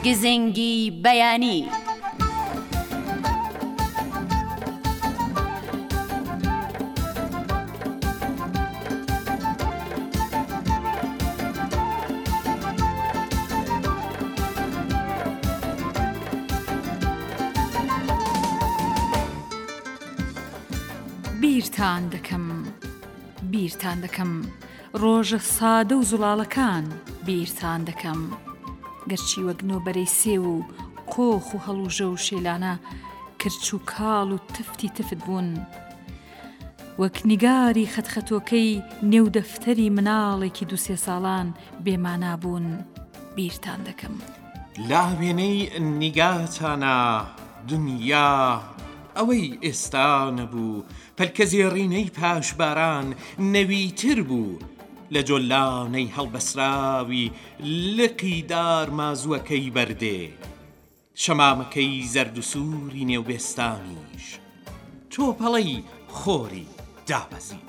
گزنگی بەیانی. بیرتان دەکەم ڕۆژە سادە و زوڵاڵەکان بیرتان دەکەم گەرچی وەک نۆبەرەی سێ و قۆخ و هەڵوژە و شێلانە کرچ و کاڵ و تفتی تفت بوون وەک نیگاری خەتخەتۆکەی نێو دەفتەری مناڵێکی دووسێ ساڵان بێمانا بوون بیرتان دەکەم. لاوێنەی نیگاتانە دنیا ئەوەی ئێستا نەبوو پەلکە زێڕینەی پاشباران نەویتر بوو لە جۆلانەی هەڵبەسراوی لقی دارمازووەکەی بەردێ شەمامەکەی زەرد و سووری نێوبێستانیش تۆپەڵەی خۆری دابەزی.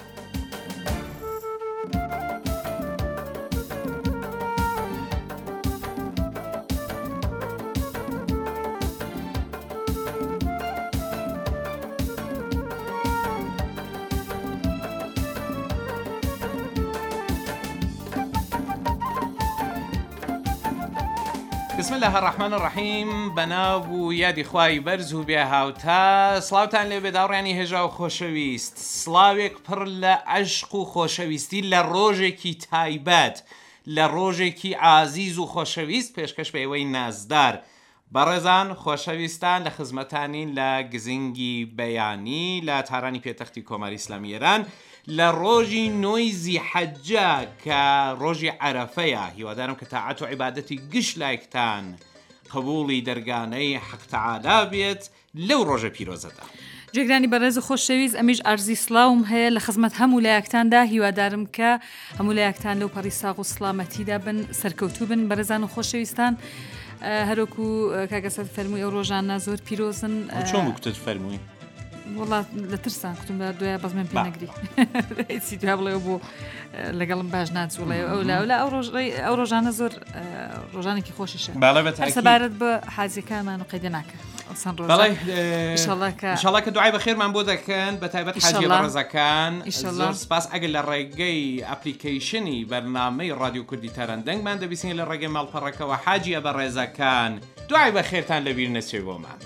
بسم الله الرحمن الرحیم بەناو و یادی خوای بەرز و بێ هاوتا سڵاوتان لێ بێداڕیانی هێژا و خۆشەویست سڵاوێک پڕ لە عەشق و خۆشەویستی لە ڕۆژێکی تایبەت لە ڕۆژێکی عازیز و خۆشەویست پێشکەش بە ئێوەی نازدار بەڕێزان خۆشەویستان لە خزمەتانین لە گزنگی بەیانی لە تارانی پێتەختی کۆماری ئیسلامی ئێران لە ڕۆژی نۆی زیحەجە کە ڕۆژی عەرەفەیە هیوادارم کە تاعەت و عیبادەتی گشت لایەکتان قبوڵی دەرگانەی حەق تەعالا بێت لەو ڕۆژە پیرۆزەدا. جێگرانی بەڕێز و خۆشەویست ئەمیش ئەرزی سڵاوم هەیە لە خزمەت هەموو لایەکتاندا هیوادارم کە هەموو لایەکتان لەو پەڕی ساغ و سڵامەتیدا بن سەرکەوتوو بن بەڕێزان و خۆشەویستان هەروەکو کاگەسەد فەرمووی ئەو ڕۆژانە زۆر پیرۆزن. چۆن وەکتت فەرمووی؟ وڵات لە ترسان کوتم بە دوای بەزمێن پێ نەگری هیچی دوای بڵێ بۆ لەگەڵم باش ناچوڵێ ئەو ڕۆژانە زۆر ڕۆژانێکی خۆشیشە سەبارەت بە حاجیەکانمان و قەیدە ناکە ئینشاڵڵا کە دوعای بەخێرمان بۆ دەکەن بە تایبەت حاجی بەڕێزەکان زۆر سپاس ئەگەر لە ڕێگەی ئەپلیکیشنی بەرنامەی رادیۆ کوردی تەرەندەنگمان دەبیستین لە ڕێگەی ماڵپەڕەکەوە حاجیە بەڕێزەکان دوعای بەخێرتان لەبیر نەچێ بۆمان.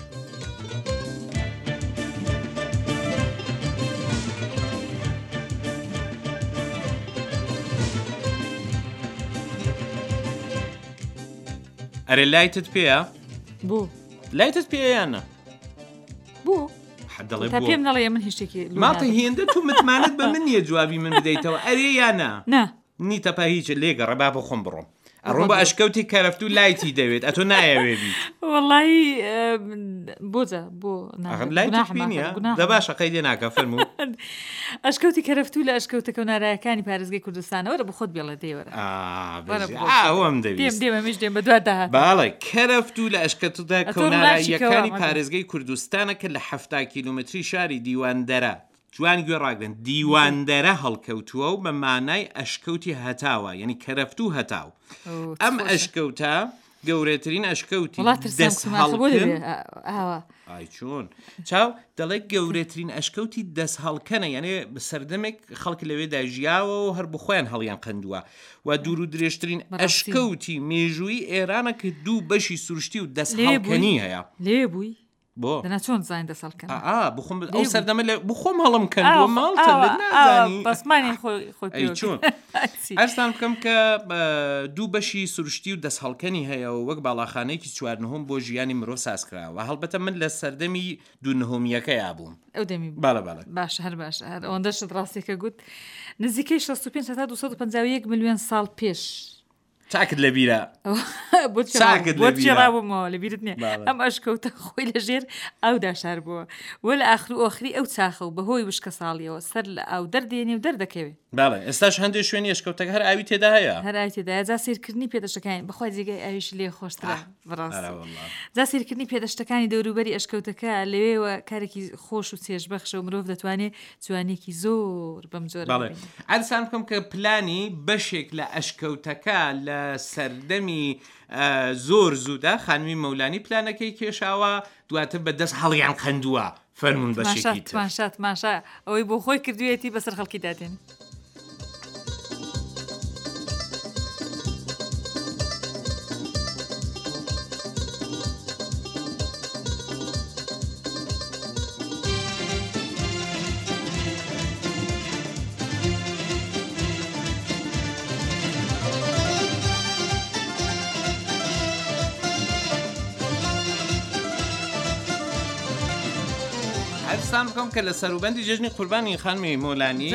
ئەرێ لایتت پێیە؟ بۆ لایتت پێیانە؟ بۆ دەڵێ تا پێم نەڵێ من هیچێکی ماڵی هێندە تو متمانت بە من نییە جوابی من بدەیتەوە ئەرێ یانە؟ نا نیتە پا هیچ لێگەڕە با بۆ خۆم بڕۆم ئەڕۆم بە ئەشکەوتی کەرەفت و لایتی دەوێت ئەتۆ نایەوێ بیت وەڵی بۆجە بۆ دە باشە قەیدێ ناکە فەرموو ئەشکەوتی کەرەفت و لە ئەشکەوتەکە و نارایەکانی پارێزگای کوردستانەوە بە خۆت بێڵە دێوەرە ئەوەم دەویست دێمەمیش دێم بە دوات داهات باڵێ کەرەفت و لە ئەشکەوتدا کەوناراییەکانی پارێزگای کوردستانە کە لە 70 کیلومتری شاری دیواندەرە جوان گوێڕاگرن دیواندەرە هەڵکەوتووە و بە مانای ئەشکەوتی هەتاوە یعنی کەرەفت و هەتاو ئەم ئەشکەوتە گەورەترین ئەشکەوتی چۆن چاو دەڵێ گەورەترین ئەشکەوتی دەست هەڵکەنە یعنی سەردەمێک خەڵک لەوێدا ژیاوە و هەر بخۆیان هەڵیان قندووە و دوور و درێژترین ئەشکەوتی مێژووی ئێرانە کە دوو بەشی سروشتی و دەست هەڵکەنی هەیە لێبووی بۆ دەنا چۆن زین دەسەڵکەن بخۆم ئەو سەردەمە بخۆم هەڵم کردووە ماڵتە نازانی بەسمانی خۆی چۆن ئەرسان بکەم کە دوو بەشی سروشتی و دەست هەڵکەنی هەیە و وەک باڵاخانەیەکی چوارنەهۆم بۆ ژیانی مرۆ سازکراوە هەڵبەتە من لە سەردەمی دوونەهۆمیەکەیا بووم ئەو دەمی باش هەر باش هەر ئەوەندەشت ڕاستێکە گوت نزیکەی 65 تا 251 ملیۆن ساڵ پێش چاکت لە بیرە ڕاومەوە لە بیرت نییە ئەم ئەشکەوتە خۆی لە ژێر ئەودا شار بووە وە لە ئاخر و ئۆخری ئەو چاخە و بەهۆی وشکە ساڵیەوە سەر لە ئاو دەردێنێ و دەردەکەوێت باڵێ ئێستاش هەندێک شوێنی ئەشکەوتەکە هەر ئاوی تێدا هەیە هەر ئاوی تێدایە جا سیرکردنی پێدەشتەکانی بەخوای جێگای ئاویش لێ خۆشترە بەڕاست جا سیرکردنی پێدەشتەکانی دەوروبەری ئەشکەوتەکە لەوێوە کارێکی خۆش و چێژبەخشە و مرۆڤ دەتوانێت جوانێکی زۆر بەم جۆرە ئەلسان بکەم کە پلانی بەشێک لە ئەشکەوتەکە لە لە سەردەمی زۆر زوودا خانمی مەولانی پلانەکەی کێشاوە دواتر بەدەست هەڵیان قەندووە فەرمونون بەشێکی تر ماشات ئەوەی بۆ خۆی کردوێتی بەسەر خەڵکی دادێن. سام بکەم کە لە سەروبەندی جژنی قوربانی خانمی مۆلانی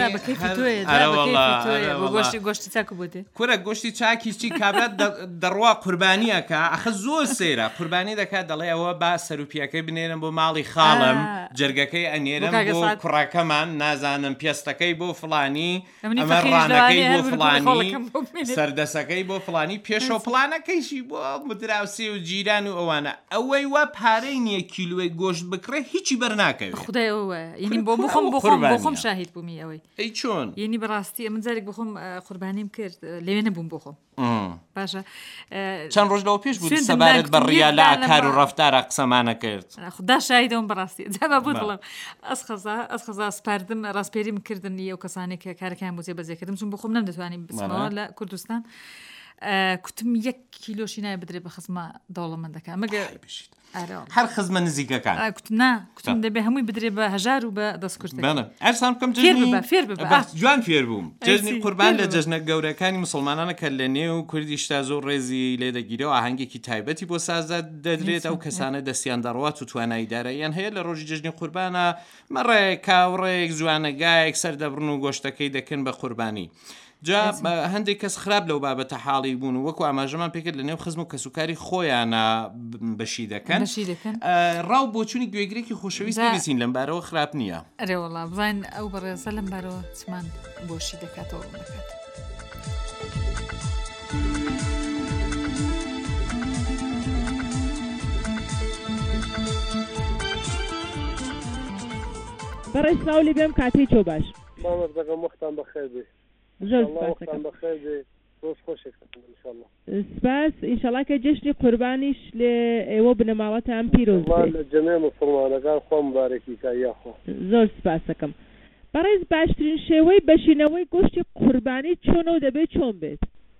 گۆشتی چاکو بۆ دێ کورە گۆشتی چاکیچی کابرات دەڕوا قوربانیەکە ئەخە زۆر سێرە قوربانی دەکات دەڵێ ئەوە با سەروپیەکەی بنێرم بۆ ماڵی خاڵم جرگەکەی ئەنێرم بۆ کوڕەکەمان نازانم پێستەکەی بۆ فڵانی ئەمە ڕانەکەی بۆ فڵانی سەردەسەکەی بۆ فڵانی پێشۆ پڵانەکەیشی بۆ مدراوسی و جیران و ئەوانە ئەوەی وە پارەی نییە کیلوەی گۆشت بکڕێ هیچی بەرناکەوێت ینی بۆ بخۆم شاهید بوومی ئەوەی ئەی چۆن ینی بەڕاستی ئەمە جارێک بخۆم قوربانیم کرد لەوێ نەبووم بۆ خۆم باشە چەند ڕۆژ لەوە پێش بوو سەبارەت بە ڕیا لە کار و ڕەفتارە قسەمانە کرد خدا شاهیدەوەم بەڕاستی جابە بوو دڵم ئەس خەزا سپاردم ڕاستپێریم کردن ئەو کەسانێک کە کارەکان بۆ جێبەجێکردم چون بۆ خۆم نەمدەتوانیم بچمەوە لە کوردستان کوتم 1 کیلۆشی نایە بدرێ بە خزمە دەوڵەمەندەکە مەگە هەر خزمە نزیکەکان کوتم دەبێ هەمووی بدرێ بە هەژار و بە دەستکوشت ئەرسان بکەم جوان فێر بووم جژنی قوربان لە جەژنە گەورەکانی مسلمانانە کە لە نێو کوردیشتا زۆر ڕێزی لێ دەگیرەوە ئاهەنگێکی تایبەتی بۆ سازە دەدرێت ئەو کەسانە دەستیان دەڕوات و توانایی داراییان هەیە لە ڕۆژی جژنی قوربانە مەڕێک کاوڕێک جوانەگایەک سەردەبڕن و گۆشتەکەی دەکەن بە قوربانی جا هەندێک کەس خراپ لەو بابەتە حاڵی بوون و وەکو ئاماژەمان پێکرد لە نێو خزم و کەسوکاری خۆیانە بەشی دەکەن ڕاو بۆچوونی گوێگرێکی خۆشەویست ببیستین لەم بارەوە خراپ نییە ئەرێوەڵا بزانین ئەو بەڕێزە لەم بارەوە چمان بۆشی دەکاتەوە دەکات. بەڕێز سلااولی بێم کاتێک چۆ باش مامەردەکەم وەختان بەخێر بێ سپاس ئینشەڵا کە جەژنی قوربانیش لێ ئێوە بنەماوەتان پیرۆز لە جەمێ موسڵمانەکان خۆ مبارەکی کا یاخۆ زۆر سپاس دەکەم. بەڕێز باشترین شێوەی بەشینەوەی گۆشتی قوربانی چۆنەوە دەبێت چۆن بێت؟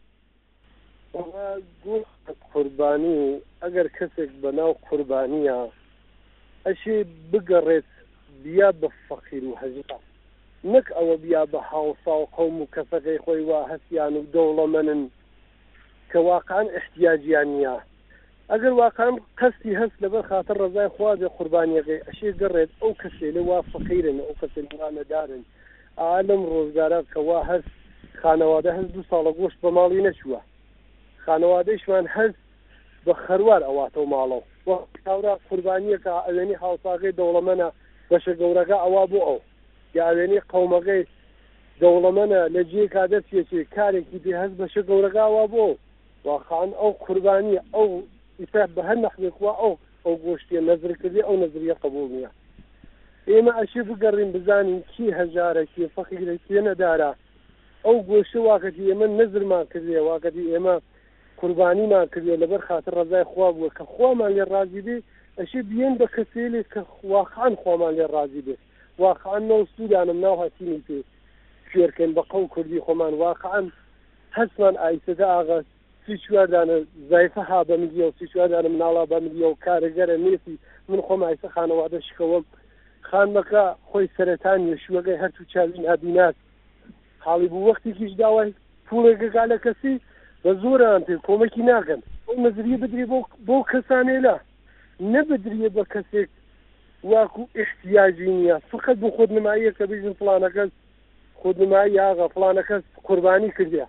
گۆشت قوربانی ئەگەر کەسێک بەناو قوربانیە ئەشێ بگەڕێت بیا بە فەقیر و هەژار نەک ئەوە بیا بە هاوسا و قەوم و کەسەکەی خۆی وا هەستیان و دەوڵەمەنن کە واقعان احتیاجیان نییە. ئەگەر واقعان قەستی هەست لەبەر خاتر ڕزای خوا بێ قوربانیەکەی ئەشێ گەڕێت ئەو کەسێ لێ وا فەقیرن ئەو کەسێ وانەدارن ئالەم ڕۆژگارە کە وا هەست خانەوادە هەست 2 ساڵە گۆشت بە ماڵی نەچووە خانەوادەیشمان هەست بە خەروار ئەواتەوە ماڵەوە کاورا قوربانیەکە ئەوێنی هاوساکەی دەوڵەمەنە بەشە گەورەکە ئەوا بۆ ئەو یاوێنی قەومەکەی دەوڵەمەنە لە جێ کادەستێکی کارێکی دێ هەست بەشە گەورەکەوا بۆ واخان ئەو قوربانی ئەو ئیسا بە هەر نەخوێکوا ئەو گۆشتیە نەزرکردی ئەو نەزریە قبول نییە. ئێمە ئەشی بگەڕین بزانین کی هەژارە کی فەقیرە کی نەدارە ئەو گۆشتە واکەتی ئێمە نەزرمان کردێ واکەتی ئێمە قوربانیمان کردێ لەبەر خاتر ڕزای خوا بووە کە خۆمان لێ ڕازی بێ ئەشی بیێن بە کەسێلێ کە واخان خۆمان لێ ڕازی بێ واقعا ناو سوودانم ناو هاتینی پێ فێرکەن بە قەو کوردی خۆمان واقعا هەستمان ئایسەکە ئاغا 34 دانە زایفە ها بە ملیە و 34 دانە مناڵا بە ملیە و کارەگەرە نێسی من خۆم ئایسە خانەوادە شکەوەم خانمەکە خۆی سەرەتان یەشوەکەی هەرتو چاوین هەبینات حاڵی بوو وەختێکیش داوای پوڵێکەکە لە کەسی بە زۆران پێ کۆمەکی ناکەن ئەو نەزریە بدرێ بۆ کەسانێلا نەبدرێ بە کەسێک واکو احتیاجی نییە فقط بۆ خۆدنماییە کە بژن فڵانەکەس خۆدنمایی ئاغا فڵانەکەس قوربانی کردیا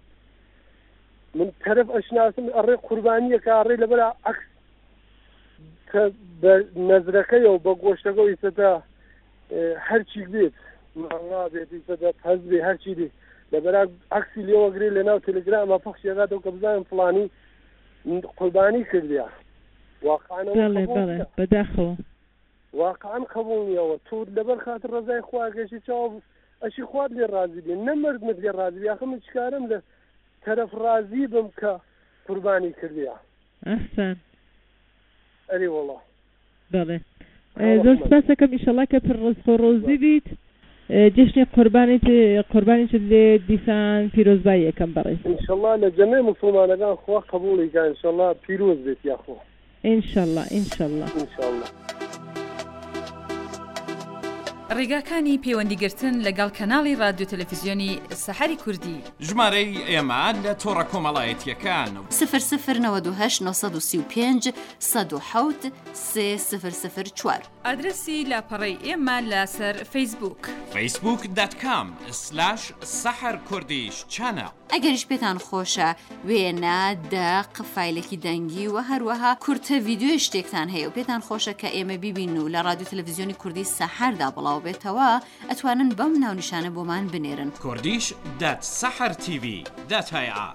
من تەرەف ئەشناسم ئەڕێ قوربانیە کە ئەڕێ لەبەر عەکس کە بە نەزرەکەی و بە گۆشتەکە و ئیسەتا هەرچی بێت ماڵا بێت ئیسەتا هەز بێ هەرچی بێ لەبەر عەکسی لێوەگرێ لەناو تەلەگرامە پەخشێگاتەوە کە بزانم فڵانی قوربانی کردیا واقعانە بەداخەوە واقعا قبولنیەوە تۆ لەبەر خاتر ڕزای خواگەشی چاو ئەشی خوارد لێ ڕازی بێ نەمەردمت لێ ڕازی بێ ئەخە من چکارم لە تەرەف ڕازی بم کە قوربانی کردیە ئەحسان ئەری وەڵا بەڵێ زۆر سپاس دەکەم ئینشەڵا کە پڕ ڕزق و ڕۆزی بیت جشنی قوربانیت لێ دیسان پیرۆزبایی یەکەم بەڕێز ئینشەڵا لە جەمەی موسڵمانەکان خوا قبوڵیکە ئینشەڵا پیرۆز بێت یاخۆ ئینشەڵا ئینشەڵا ئینشەڵا ڕێگاکانی پەیوەندیگرتن لەگەڵ کەناڵی رادیۆ تەلەڤیزیۆنی سەحەری کوردی ژمارەی ئێمە لە تۆڕە کۆمەڵایەتیەکان 009235 107 3004 ئادرسی لاپەڕەی ئێمە لەسەر فەیسبوک facebook.com/سەحەرکوردیش چانە ئەگەریش پێتان خۆشە وێنە دەق فایلێکی دەنگی و هەروەها کورتە ڤیددیۆی شتێکتان هەیە و پێتان خۆشە کە ئێمە ببین و لە رادیۆ تەلەڤیزیۆنی کوردی سەحەردا بڵاو بێتەوە ئەتوانن بەم ناونیشانە بۆمان بنێرن kurdish.sahartv.ir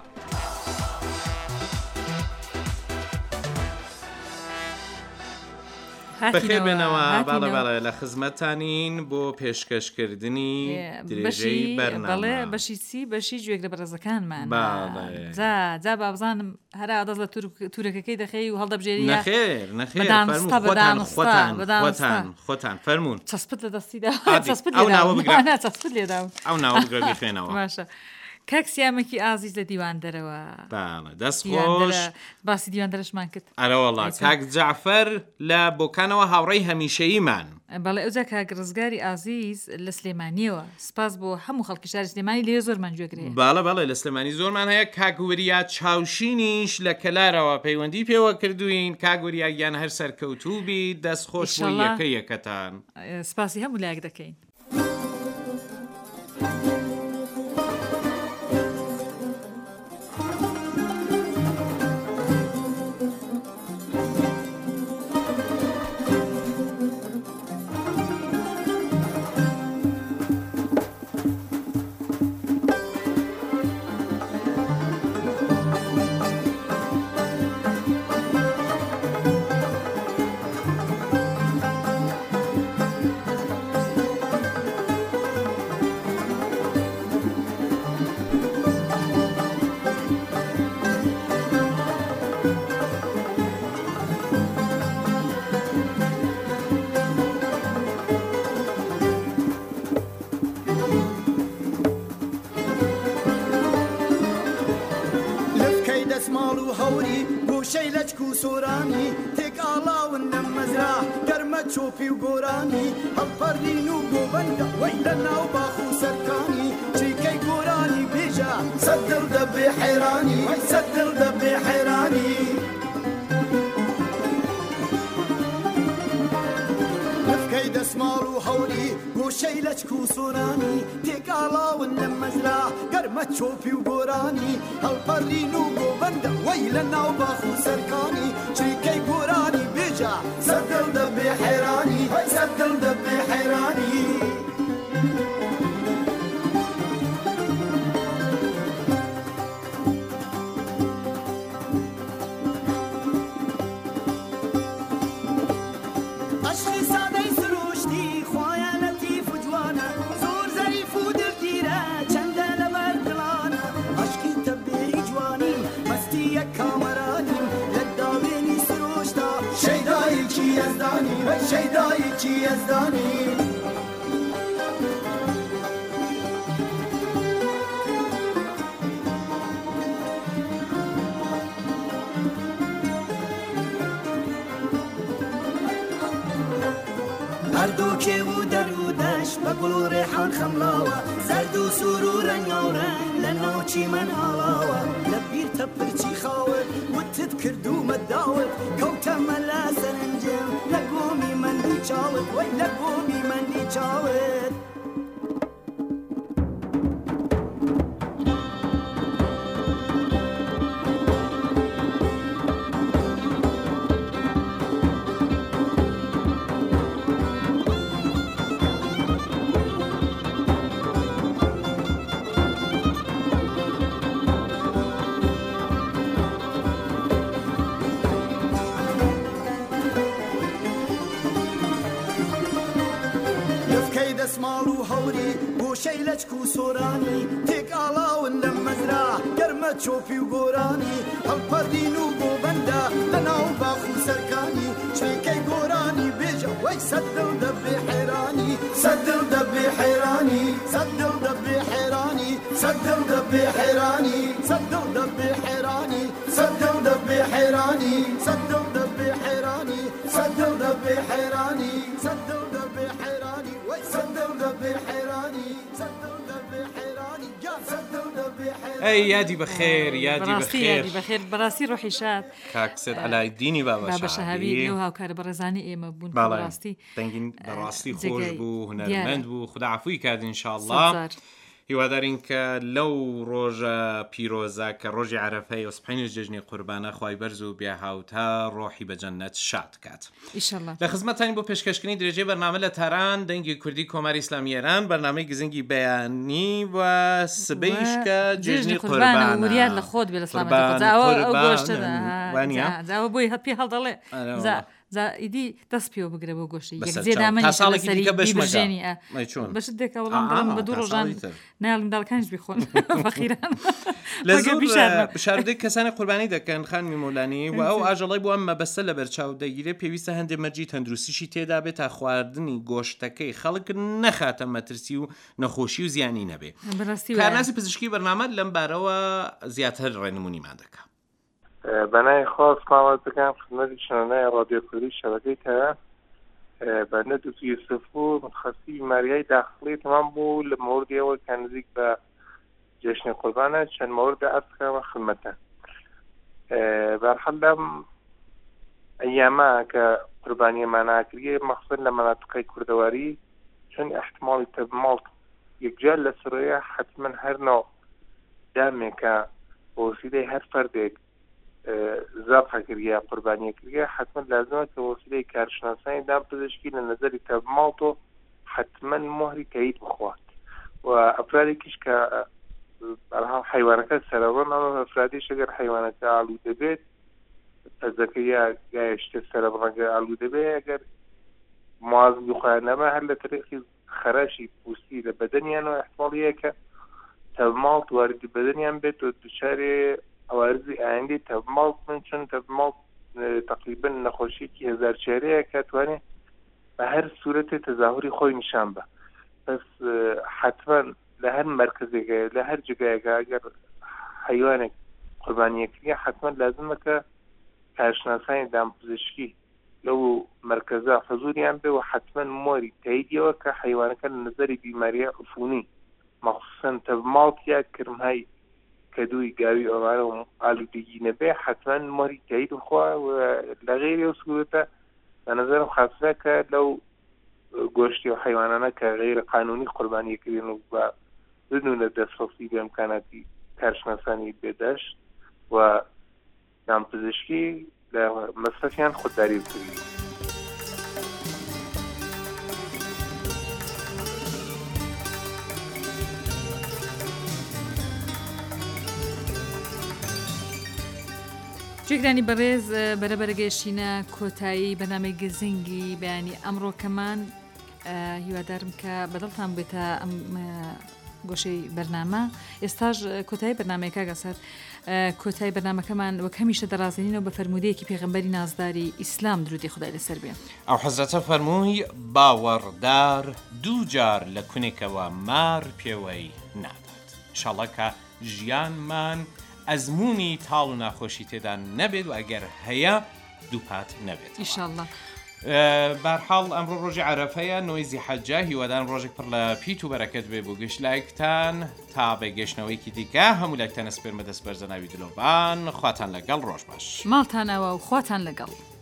بەخێر بێنەوە باڵە لە خزمەتانین بۆ پێشکەشکردنی درێژەی بەرنامە بەڵێ بەشی چی بەشی گوێک لە بەڕێزەکانمان جا بابزانم هەرا دەست لە تورەکەکەی دەخەی و هەڵدەبژێری خۆتان فەرمونون چەسپت لە دەستیدا چەسپت لێدا ئەو ناوە بگرە بخێنەوە باشە کاک سیامێکی ئازیز لە دیواندەرەوە دەست خۆش باسی دیواندەرشمان کرد ئەرەوەڵا کاک جعفەر لە بۆکانەوە هاوڕێی هەمیشەییمان بەڵێ ئەوجا کاک ڕزگاری ئازیز لە سلێمانیەوە سپاس بۆ هەموو خەڵکی شاری سلێمانی لێ زۆرمان گوێگرێ باڵە لە سلێمانی زۆرمان هەیە کاگووریا چاوشینیش لە کەلارەوە پەیوەندی پێوە کردوین کاگووریا گیان هەر سەرکەوتوبی دەست خۆش بۆ یەکەتان سپاسی هەموو لایەک دەکەین سۆرانی تێک ئاڵاون لە مەزرا گەرمە چۆپی و گۆرانی هەڵپەرلین و گۆبەندە وەی لە ناو باخ و سەرکانی چریکەی گۆرانی بێژە سەد دڵ دەبێ حەیرانی سەد دڵ دەبێ حەیرانی لەفکەی دەسماڵ و هەوری گۆشەی لەچک و سۆرانی تێک ئاڵاون لە مەزرا گەرمە چۆپی و گۆرانی هەڵپەرلین و گۆبەندە وەی لە ناو باخ و سەرکانی چریکەی گۆرانی بێجا سەد دڵ دەبێ حەیرانی سەد دڵ دەبێ حەیرانی شەیدایەکی یەزدانی هەردووکێ و دەرودەش بە گوڵ و ڕێحان خەملاوە زەرد و سوور و ڕەنگاوڕەنگ لە ناوچی من هاڵاوە لە بیرتە پرچی خاوت وتت کردومە داوت کەوتەمە لە سەرنجم لە گۆمی مەندی چاوت وەی لە گۆمی مەندی چاوت دەسماڵ و هەوری گۆشەی لەچک و سۆرانی تێکاڵاون لە مەزرا گەرمە چۆپی و گۆرانی هەڵپەڕین و گۆبەندە لەناو باخ و سەرکانی چێکەی گۆرانی بێژە وەی سەددڵ دەبێ حێرانی سەددڵ دەبێ حێرانی سەددڵ دەبێ حێرانی سەددڵ دەبێ حێرانی سەددڵ دەبێ حێرانی سەددڵ دەبێ حێرانی سەددڵ دەبێ حێرانی سەددڵ دەبێ حێرانی سەددڵ دەبێ حێرانی وەی سەددڵ دەبێ حێرانی سەددڵ دەبێ حێرانی گیان سەددڵ دەبێ حێرانی ئەی یادی بەخێر یادی بەخێر بەڕاستی ڕۆحی شاد کاکسێت عەلایدینی بابە شەهابی نێو هاوکارە بەڕێزانی ئێمە بوون بەڕاستی دەنگین بەڕاستی خۆش بوو هونەرمەند بوو خوددا عەفوی کات ئینشاءالله هیوادارین کە لەو ڕۆژە پیرۆزە کە ڕۆژی عەرەفەیە و سبحەینی جەژنی قوربانە خوای بەرز و بێهاوتا ڕۆحی بە جەننەت شاد کات ئینشاءالله. لە خزمەتتانی بۆ پێشکەشکردنی درێژەی بەرنامە لە تاران دەنگی کوردی کۆماری ئیسلامی ئێران بەرنامەی گزنگی بەیانی و سبەیش کە جێژنی قوربانە وریاد لە خۆت بێ لە سلامەتی ئەو گۆشتەدا زاوە بۆی هەت پێ هەڵدەڵێ ئیدی دەست پێوە بگرە بۆ گۆشتی یەکجێدامەنی سەری بژێنی بەشت دێکە وەڵام دەڵم بە دوو ڕۆژان ناڵم داڵکانیش بخۆن فەقیران لە زۆر بشاردەی کەسانی قوربانی دەکەن خانمی مۆلانی و ئەو ئاژەڵی بۆ ئەم مەبەستە لە بەرچاو دەگیرێت پێویستە هەندێک مەرجی تەندروستیشی تێدا بێت تا خواردنی گۆشتەکەی خەڵک نەخاتە مەترسی و نەخۆشی و زیانی نەبێ. کارناسی پزیشکی بەرنامە لەم بارەوە زیاتر ڕێنمونیمان دەکات. بەنای خۆ سڵاوات دەکەم خزمەتی شانۆنای ڕادیۆ کوردی شەبەکەی کە بەنە دووتی یوسف و متخەسسی بیماریای داخلی تەمام بوو لە مۆردیەوە کە نزیک بە جێژنی قوربانە چەند مۆردە ئەسکەمە خزمەتە بەرحەڵ لەم ئەیامە کە قوربانیەمان ناکریە مەخسوسەن لە مەناتقەی کوردەواری چون احتماڵی تەبماڵ یەکجار لە سڕۆیە حتمما هەر نۆ دامێکە بۆ وسیلەی هەر فەردێک زابحە کردیا قوربانیە کردیا حتمما لازمە کە وسیلەی کارشناسانی دام پزیشکی لە نەزەری تەبماڵ و حتمما مهری تایید بخوات و ئەفرادێکیش کە بەرهەڵ حیوانەکە سەرەڕۆن ئەمە ئەفرادیش ئەگەر حیوانەکە ئاڵوودە بێت پەزەکە یا گایشتە سەرەڕەنگە ئاڵوودە بێت ئەگەر موازن دوخوایانەمە هەر لە تەریقی خەراشی پوستی لە بەدەنیانەوە احتماڵیە کە تەبماڵ واردی بەدەنیان بێت و دوچارێ ئەوارزی ئایندەی تەبماڵ من چون تەبماڵ تقریبا نەخۆشیەکی هەزار چارەیە کە توانێت بە هەر سوورەتێ تەزاهوری خۆی نیشان بە بەس حتمما لە هەر مەرکزێکە لە هەر جگایەکە ئەگەر حیوانێک قوربانیەکردی حتمما لازمە کە کارشناسانی دامپزیشکی لەو مەرکەزە حەزوریان بێ و حتمما مۆری تاییدیەوە کە حیوانەکە لە نەزەری بیماریە عفونی مەخصوصەن تەبماڵ یا کرمهای کەدووی گاوی ئەوانە و ئالوودگی نەبێ حتمما مۆری تایید بخوا و لە غێری ئەو سوورەتە بە نەزەرم خاصە کە لەو گۆشتی و حیوانانە کە غێرە قانونی قوربانیەکردن و بە بدون لە دەستخۆسی بێمکاناتی کارشناسانی بێدەشت و دامپزیشکی لە مەسرەفیان خودداری بکردی. جێگرانی بەڕێز بەرەبەرە گەیشتینە کۆتایی بەنامەی گزنگی بەیانی ئەمڕۆکەمان هیوادارم کە بەدڵتان بێتە ئەم گۆشەی بەرنامە ئێستاش کۆتایی بەرنامەیەکە گەسەر کۆتایی بەرنامەکەمان وەک هەمیشە دەڕازێنینەوە بە فەرمودەیەکی پێغەمبەری نازداری ئیسلام درودی خودای لەسەر بێ ئەو حەزرەتە فەرمووی باوەڕدار دوو جار لە کونێکەوە مار پێوەی نادات ئینشاڵڵا کە ژیانمان ئەزمموی تاڵ و ناخۆشی تێدا نەبێت و ئەگەر هەیە دووپات نەبێت ئینشاڵڵا. بەرحاڵ ئەمڕۆ ڕۆژی عەرەفەیە نۆی زیحەجە هیوادارم ڕۆژێک پڕ لە پیت و بەرەکەت بێ بۆ گەشت لایەکتان تا بەگەشتنەوەیکی دیکە هەموو لایەکتان ئەسپێرمە دەست بەرزە ناوی دلۆبان خواتان لەگەڵ ڕۆژ باش ماڵتان ئەوە و خواتان لەگەڵ.